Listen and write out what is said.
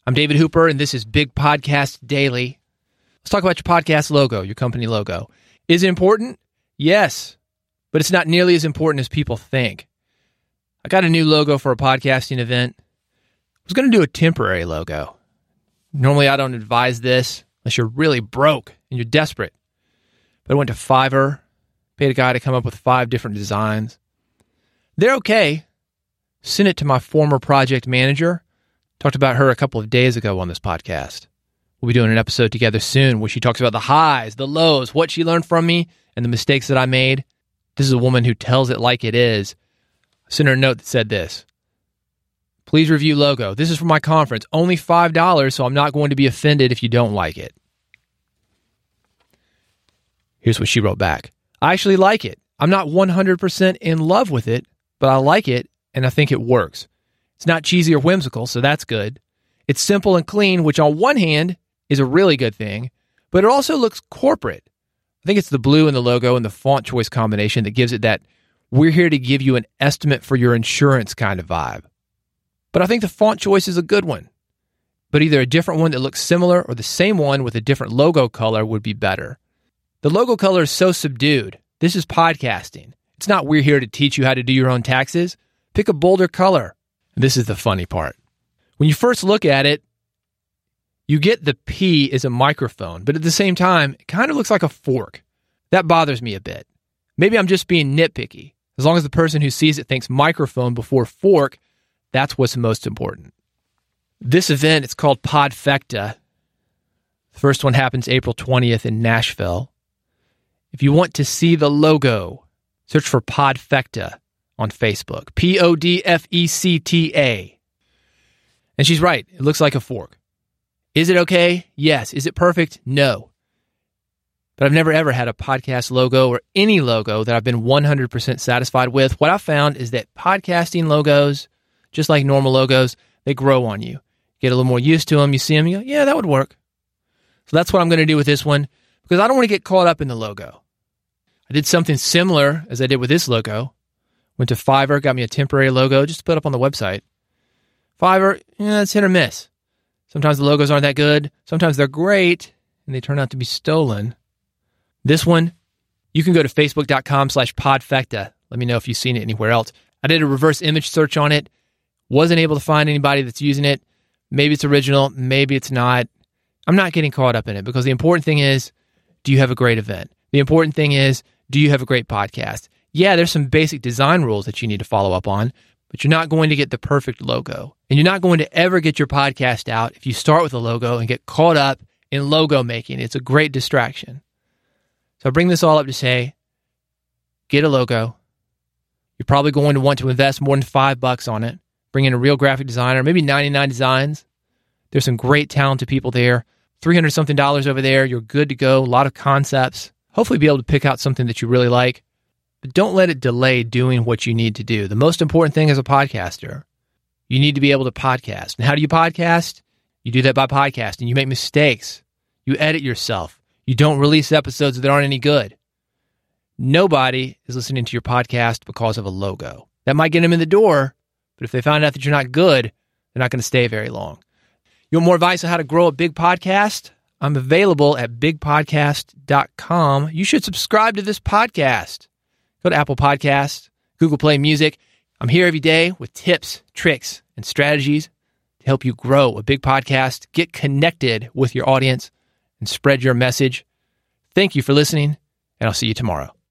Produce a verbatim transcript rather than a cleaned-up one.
I'm David Hooper, and this is Big Podcast Daily. Let's talk about your podcast logo, your company logo. Is it important? Yes, but it's not nearly as important as people think. I got a new logo for a podcasting event. I was going to do a temporary logo. Normally, I don't advise this unless you're really broke and you're desperate. But I went to Fiverr, paid a guy to come up with five different designs. They're okay. Sent it to my former project manager. Talked about her a couple of days ago on this podcast. We'll be doing an episode together soon where she talks about the highs, the lows, what she learned from me, and the mistakes that I made. This is a woman who tells it like it is. I sent her a note that said this. Please review logo. This is for my conference. Only five dollars, so I'm not going to be offended if you don't like it. Here's what she wrote back. I actually like it. I'm not one hundred percent in love with it, but I like it, and I think it works. It's not cheesy or whimsical, so that's good. It's simple and clean, which on one hand is a really good thing, but it also looks corporate. I think it's the blue in the logo and the font choice combination that gives it that we're here to give you an estimate for your insurance kind of vibe. But I think the font choice is a good one. But either a different one that looks similar or the same one with a different logo color would be better. The logo color is so subdued. This is podcasting. It's not we're here to teach you how to do your own taxes. Pick a bolder color. This is the funny part. When you first look at it, you get the P is a microphone, but at the same time, it kind of looks like a fork. That bothers me a bit. Maybe I'm just being nitpicky. As long as the person who sees it thinks microphone before fork, that's what's most important. This event, it's called Podfecta. The first one happens April twentieth in Nashville. If you want to see the logo, search for Podfecta on Facebook. P O D F E C T A. And she's right. It looks like a fork. Is it okay? Yes. Is it perfect? No. But I've never ever had a podcast logo or any logo that I've been one hundred percent satisfied with. What I've found is that podcasting logos, just like normal logos, they grow on you. Get a little more used to them. You see them, you go, yeah, that would work. So that's what I'm going to do with this one because I don't want to get caught up in the logo. I did something similar as I did with this logo. Went to Fiverr, got me a temporary logo just to put up on the website. Fiverr, yeah, it's hit or miss. Sometimes the logos aren't that good. Sometimes they're great, and they turn out to be stolen. This one, you can go to facebook.com slash podfecta. Let me know if you've seen it anywhere else. I did a reverse image search on it. Wasn't able to find anybody that's using it. Maybe it's original. Maybe it's not. I'm not getting caught up in it because the important thing is, do you have a great event? The important thing is, do you have a great podcast? Yeah, there's some basic design rules that you need to follow up on, but you're not going to get the perfect logo. And you're not going to ever get your podcast out if you start with a logo and get caught up in logo making. It's a great distraction. So I bring this all up to say, get a logo. You're probably going to want to invest more than five bucks on it. Bring in a real graphic designer, maybe ninety-nine Designs. There's some great talented people there. three hundred something dollars over there. You're good to go. A lot of concepts. Hopefully be able to pick out something that you really like. But don't let it delay doing what you need to do. The most important thing as a podcaster, you need to be able to podcast. And how do you podcast? You do that by podcasting. You make mistakes. You edit yourself. You don't release episodes that aren't any good. Nobody is listening to your podcast because of a logo. That might get them in the door, but if they find out that you're not good, they're not going to stay very long. You want more advice on how to grow a big podcast? I'm available at big podcast dot com. You should subscribe to this podcast. Go to Apple Podcasts, Google Play Music. I'm here every day with tips, tricks, and strategies to help you grow a big podcast, get connected with your audience, and spread your message. Thank you for listening, and I'll see you tomorrow.